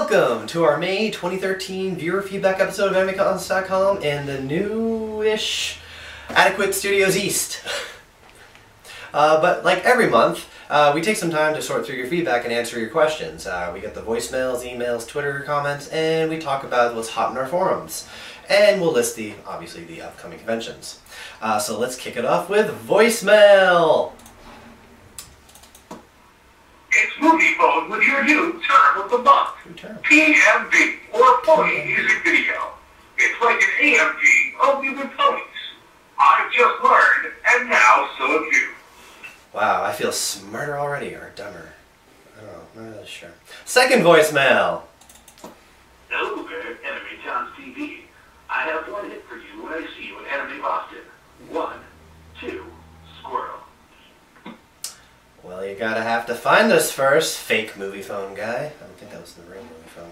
welcome to our May 2013 viewer feedback episode of AnimeCons.com and the newish Adequate Studios East. But like every month, we take some time to sort through your feedback and answer your questions. We get the voicemails, emails, Twitter comments, and we talk about what's hot in our forums. And we'll list obviously the upcoming conventions. So let's kick it off with voicemail. It's Movie Phone with your new term of the month. PMV, or Pony Music Video. It's like an AMV, only with ponies. I've just learned, and now so have you. Wow, I feel smarter already, or dumber. I don't know, I'm not really sure. Second voicemail. Hello there, Anime Towns TV. I have one hit for you when I see you in Anime Boston. 1, 2, squirrel. Well, you gotta have to find us first, fake movie phone guy. I don't think that was the real movie phone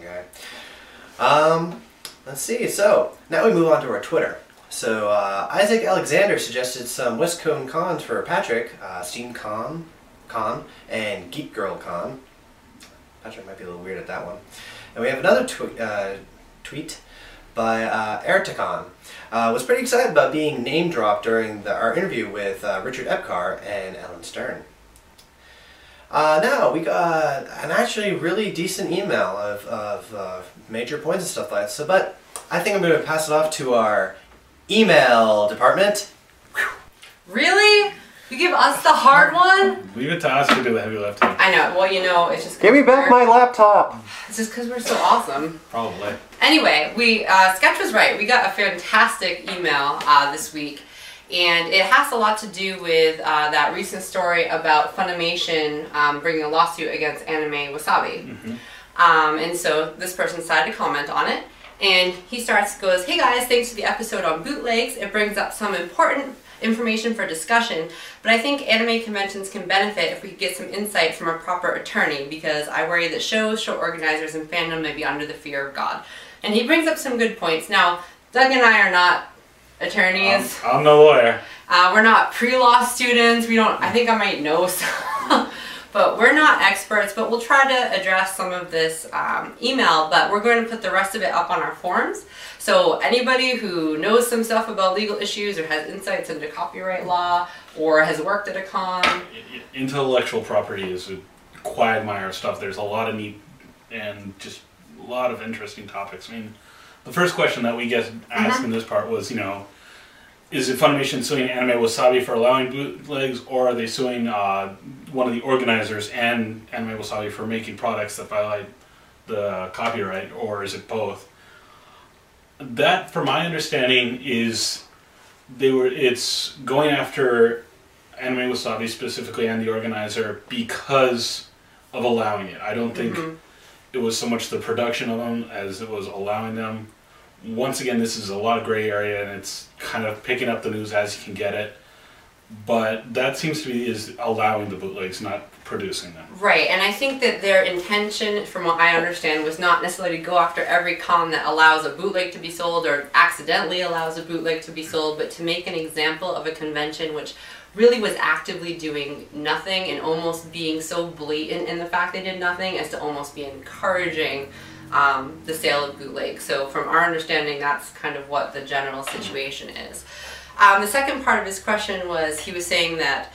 guy. Let's see, so now we move on to our Twitter. So Isaac Alexander suggested some West Coast cons for Patrick, Steam Con, and Geek Girl Con. Patrick might be a little weird at that one. And we have another tweet by Erticon. Was pretty excited about being name dropped during our interview with Richard Epcar and Ellen Stern. Now we got an actually really decent email of major points and stuff like that. So, but I think I'm going to pass it off to our email department. Really? You give us the hard one? Leave it to us to do the heavy lifting. I know. Well, you know, it's just. Give me back my laptop. It's just because we're so awesome. Probably. Anyway, Sketch was right. We got a fantastic email this week. And it has a lot to do with that recent story about Funimation bringing a lawsuit against Anime Wasabi. Mm-hmm. And so this person decided to comment on it. And he goes, "Hey guys, thanks for the episode on bootlegs. It brings up some important information for discussion, but I think anime conventions can benefit if we could get some insight from a proper attorney, because I worry that show organizers, and fandom may be under the fear of God." And he brings up some good points. Now, Doug and I are not attorneys. I'm no lawyer. We're not pre-law students. We don't. I think I might know some, but we're not experts. But we'll try to address some of this email. But we're going to put the rest of it up on our forums. So anybody who knows some stuff about legal issues or has insights into copyright law or has worked at a con. Intellectual property is a quagmire of stuff. There's a lot of neat and just a lot of interesting topics. I mean, the first question that we get asked in this part was, you know, is it Funimation suing Anime Wasabi for allowing bootlegs, or are they suing one of the organizers and Anime Wasabi for making products that violate the copyright, or is it both? That, from my understanding, is it's going after Anime Wasabi specifically and the organizer because of allowing it. I don't think it was so much the production of them as it was allowing them. Once again, this is a lot of gray area, and it's kind of picking up the news as you can get it. But that seems to be is allowing the bootlegs, not producing them. Right, and I think that their intention, from what I understand, was not necessarily to go after every con that allows a bootleg to be sold or accidentally allows a bootleg to be sold, but to make an example of a convention which really was actively doing nothing and almost being so blatant in the fact they did nothing as to almost be encouraging the sale of bootlegs. So from our understanding, that's kind of what the general situation is. The second part of his question was, he was saying that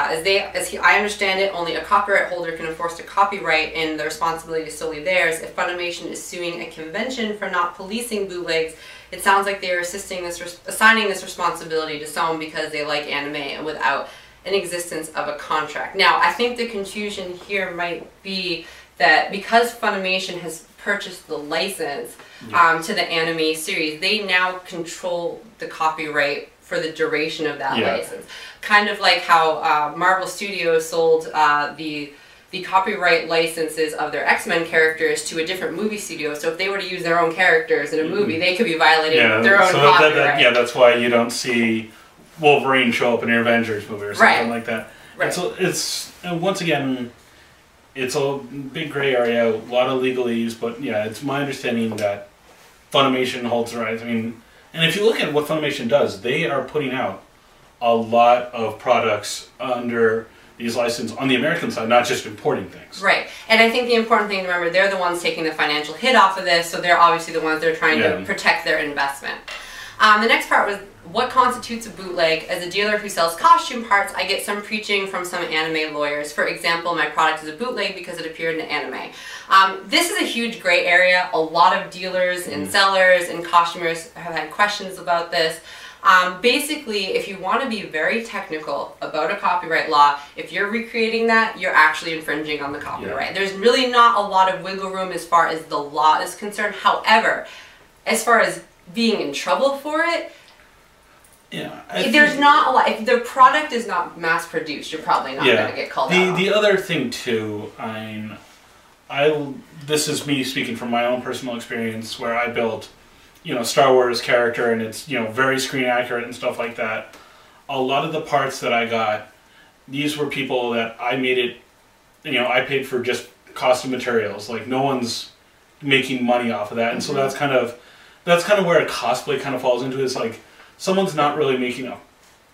I understand it, only a copyright holder can enforce the copyright and the responsibility is solely theirs. If Funimation is suing a convention for not policing bootlegs, it sounds like they are assigning this responsibility to someone because they like anime and without an existence of a contract. Now, I think the confusion here might be that because Funimation has purchased the license to the anime series, they now control the copyright for the duration of that license. Kind of like how Marvel Studios sold the copyright licenses of their X-Men characters to a different movie studio. So if they were to use their own characters in a movie, they could be violating their own copyright. That's why you don't see Wolverine show up in an Avengers movie or something like that. Right. So it's once again, it's a big gray area, a lot of legalese, but yeah, it's my understanding that Funimation holds the rights. I mean, and if you look at what Funimation does, they are putting out a lot of products under these licenses on the American side, not just importing things. Right. And I think the important thing to remember, they're the ones taking the financial hit off of this, so they're obviously the ones that are trying to protect their investment. The next part was what constitutes a bootleg. As a dealer who sells costume parts, I get some preaching from some anime lawyers. For example, my product is a bootleg because it appeared in an anime. This is a huge gray area. A lot of dealers and sellers and costumers have had questions about this. Basically, if you want to be very technical about a copyright law, if you're recreating that, you're actually infringing on the copyright. There's really not a lot of wiggle room as far as the law is concerned. However, as far as being in trouble for it, there's not a lot. If the product is not mass produced, you're probably not going to get called out. The other thing too, this is me speaking from my own personal experience where I built, Star Wars character, and it's, very screen accurate and stuff like that. A lot of the parts that I got, these were people that I made it, I paid for just costume materials. Like, no one's making money off of that. And so that's kind of where a cosplay kind of falls into. It's like, someone's not really making a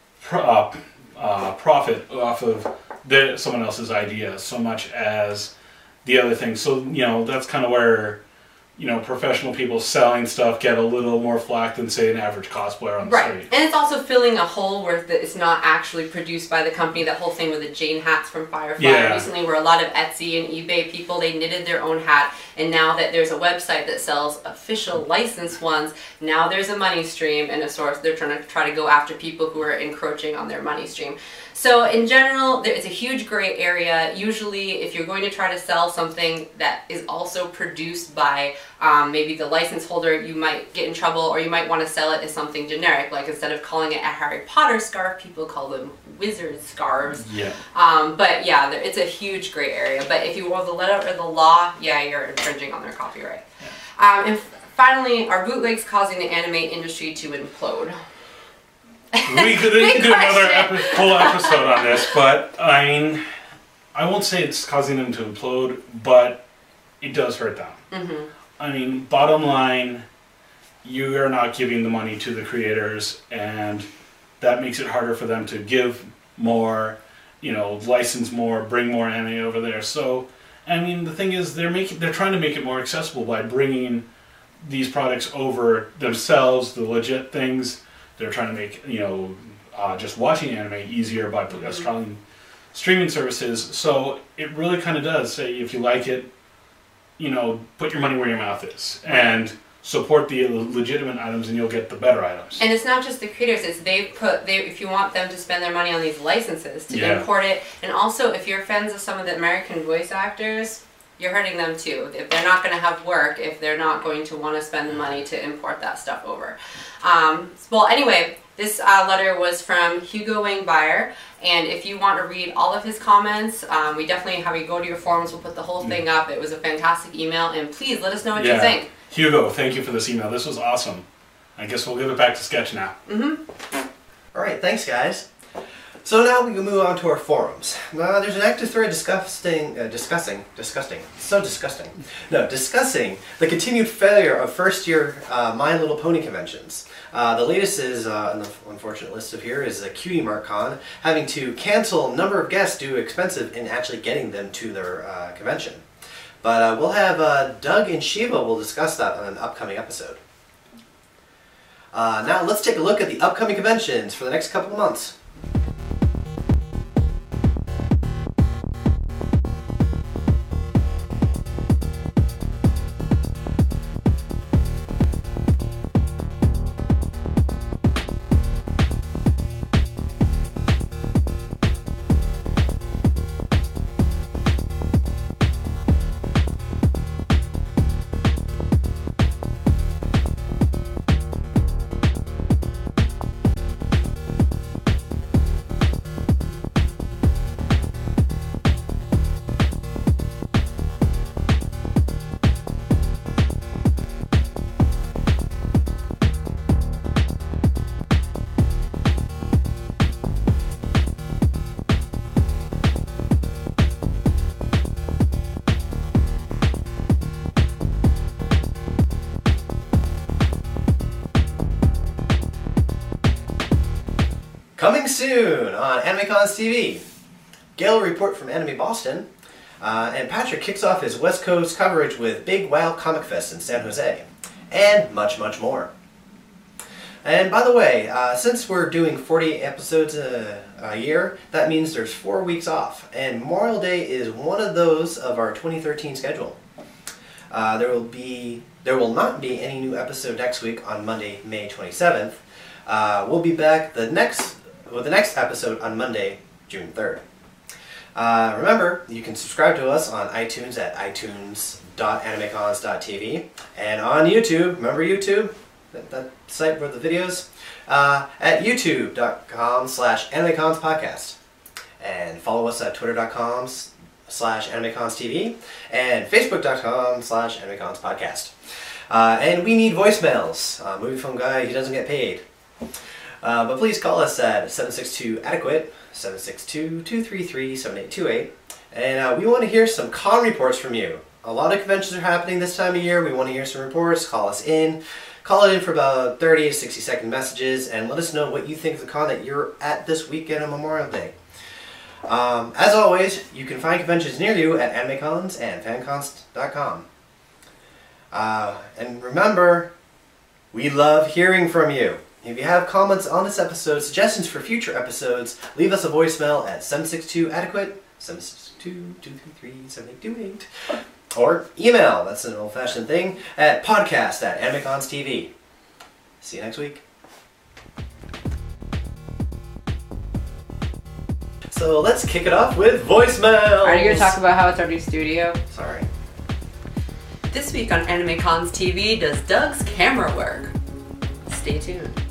profit off of someone else's idea so much as the other thing. So, that's kind of where, professional people selling stuff get a little more flack than, say, an average cosplayer on the street. And it's also filling a hole where it's not actually produced by the company. That whole thing with the Jane hats from Firefly recently, where a lot of Etsy and eBay people, they knitted their own hat, and now that there's a website that sells official licensed ones, now there's a money stream and a source. They're try to go after people who are encroaching on their money stream. So in general, it's a huge gray area. Usually, if you're going to try to sell something that is also produced by maybe the license holder, you might get in trouble, or you might want to sell it as something generic. Like, instead of calling it a Harry Potter scarf, people call them wizard scarves. But yeah, it's a huge gray area. But if you follow the letter of the law, you're infringing on their copyright. And finally, are bootlegs causing the anime industry to implode? We could do another full episode on this, but I won't say it's causing them to implode, but it does hurt them. Bottom line, you are not giving the money to the creators, and that makes it harder for them to give more, license more, bring more anime over there. So, the thing is, they're trying to make it more accessible by bringing these products over themselves, the legit things. They're trying to make, just watching anime easier by strong streaming services. So it really kind of does say, if you like it, put your money where your mouth is and support the legitimate items, and you'll get the better items. And it's not just the creators; it's if you want them to spend their money on these licenses to import it, and also if you're fans of some of the American voice actors, you're hurting them too. If they're not going to have work, if they're not going to want to spend the money to import that stuff over. Well, anyway, this letter was from Hugo Wang Bayer, and if you want to read all of his comments, we definitely have you go to your forums. We'll put the whole thing up. It was a fantastic email, and please let us know what you think. Hugo, thank you for this email. This was awesome. I guess we'll give it back to Sketch now. All right, thanks, guys. So now we can move on to our forums. There's an active thread discussing the continued failure of first-year My Little Pony conventions. The latest is, on the unfortunate list of here, is Cutie Mark Con having to cancel a number of guests due to expensive in actually getting them to their convention. But we'll have Doug and Shiva will discuss that on an upcoming episode. Now let's take a look at the upcoming conventions for the next couple of months. Coming soon on AnimeCons TV. Gail will report from Anime Boston. And Patrick kicks off his West Coast coverage with Big Wow Comic Fest in San Jose. And much, much more. And by the way, since we're doing 40 episodes a year, that means there's 4 weeks off. And Memorial Day is one of those of our 2013 schedule. There will not be any new episode next week on Monday, May 27th. We'll be back with the next episode on Monday, June 3rd. Remember, you can subscribe to us on iTunes at itunes.animecons.tv and on YouTube. Remember YouTube? That site for the videos? At youtube.com/animeconspodcast. And follow us at twitter.com/animeconstv and facebook.com/animeconspodcast. And we need voicemails. Movie Phone Guy, he doesn't get paid. But please call us at 762-ADEQUATE, 762-233-7828. And we want to hear some con reports from you. A lot of conventions are happening this time of year. We want to hear some reports. Call us in. Call it in for about 30 to 60 second messages and let us know what you think of the con that you're at this weekend on Memorial Day. As always, you can find conventions near you at AnimeCons and FanCons.com. And remember, we love hearing from you. If you have comments on this episode, suggestions for future episodes, leave us a voicemail at 762-ADEQUATE, 762-233-7828. Or email, that's an old-fashioned thing, at podcast@AnimeConsTV. See you next week. So let's kick it off with voicemails! Are you going to talk about how it's our new studio? Sorry. This week on AnimeCons TV, does Doug's camera work? Stay tuned.